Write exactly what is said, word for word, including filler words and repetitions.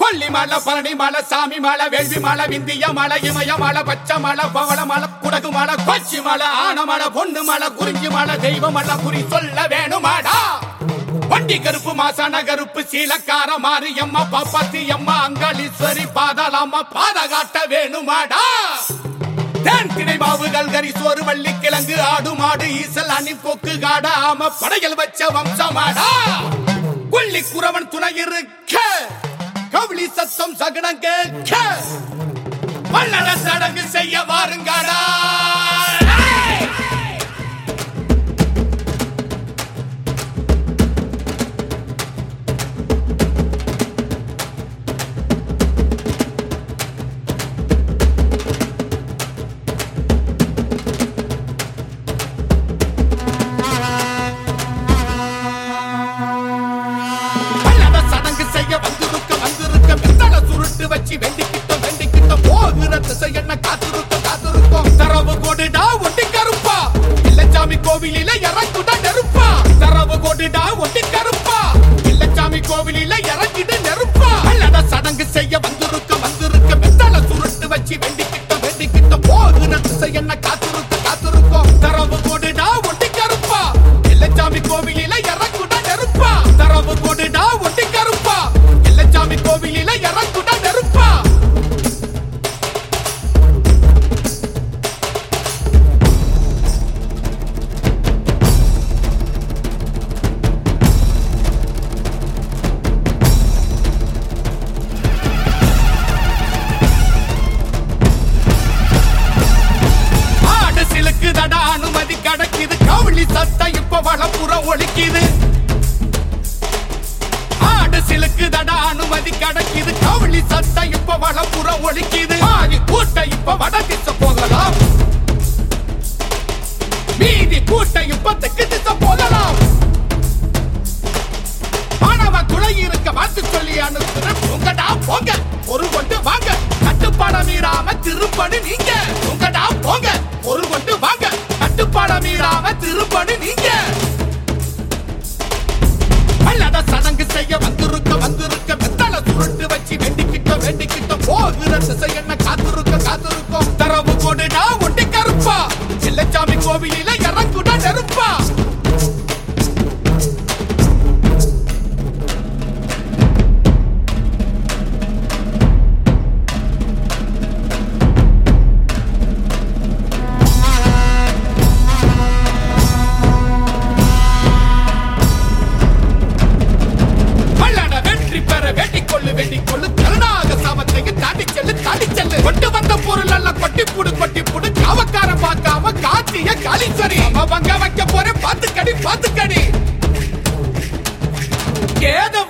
கொல்லி மலை பழனி மலை சாமி மலை வேள்வி மலை விந்திய மலை இமய மலை பச்சை மலை பவள மலை குடகு மலை கொச்சி மலை ஆன மலை பொண்ணு மலை குறிஞ்சி மலை தெய்வ மலை குறி சொல்ல வேணுமாடா வண்டி கருப்பு மாசான கருப்பு சீலக்கார மாரியம்மா பாப்பாத்தி அம்மா அங்காளீஸ்வரி பாதாளம்மா பாத காட்ட வேணுமாடா தேன் திணை மாவுகள் கரி சோறு வள்ளி கிழங்கு ஆடு மாடு ஈசல் அணி கொக்கு காட ஆம படைகள் வச்ச வம்சமாடா கொல்லி குறவன் துணை இருக்க கவுளி சத்தம் சகனம் கேட்க மல்லட சடங்கு செய்ய வாருங்கடா வச்சு வெண்டிக்கிட்ட வெண்டிக்கிட்ட போகிற திசை என்ன காத்திருக்க காத்திருக்கும் தரவு கோடுடா ஒட்டி கருப்பா இல்லச்சாமி கோவிலில இறங்குட நெருப்பா தரவு கோடுடா ஒட்டி கருப்பா இல்லச்சாமி கோவிலில இறங்கிட நெருப்பா அல்லட சடங்கு செய்ய வந்திருக்க வந்திருக்க வெத்தல சுருட்டு வச்சு வெண்டிக்கிட்ட வெண்டிக்கிட்ட போகிற திசை என்ன காத்திருக்க காத்திருக்கும் தரவு கோடுடா ஒட்டி கருப்பா இல்லச்சாமி கோவிலில இறங்குட நெருப்பா தரவு கோடுடா ஒட்டி கருப்பா இல்லச்சாமி கோவிலில இறங்குட அனுமதி கடக்குது கவுளி சத்த இப்ப வளப்புறம் ஒழிக்குது ஆடு சிலுக்கு தட அனுமதி கடக்குது கவுளி சத்த இப்ப வளப்புறம் ஒழிக்குது ஆதி கூட்ட இப்ப வட திசை போகலாம் மீதி கூட்ட இப்ப தெற்கு திசை போகலாம் மாணவ துளை இருக்க மாத்து சொல்லி அனுப்புற உங்கடா போங்க ஒரு கொண்டு வாங்க கட்டுப்பாட மீறாம திருப்பணி நீங்க உங்கடா போங்க ஒரு கொண்டு வாங்க கட்டுப்பாட மீறாம திருப்பணி நீங்க அல்லட சடங்கு செய்ய வந்திருக்க வந்திருக்க வெத்தல சுருட்டு வச்சு வெண்டிக்கிட்ட வெண்டிக்கிட்ட போகிற திசை என்ன காத்திருக்க காத்திருக்கும் தரவு கொடுடா ஒட்டி கருப்பா இல்லச்சாமி கோவிலில இறங்குட நெருப்பா அவங்க வைக்க போற பாத்துக்கடி பாத்துக்கடி ஏதோ